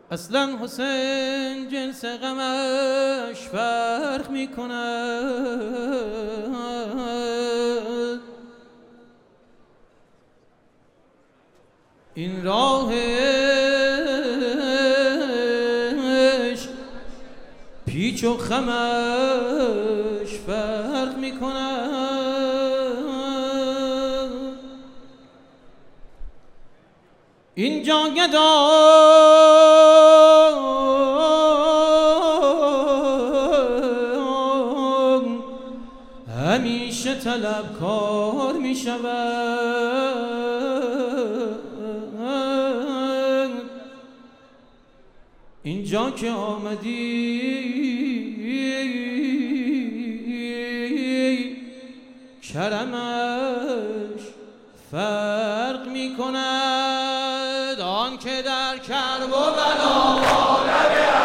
اصلا حسین جنس غمش فرق می کند. این راهش پیچ و خمش فرق می کند. اینجا گدای همیشه طلبکار می شود. اینجا که آمدی کرمش فرق می کند. آن که در کرب و بلا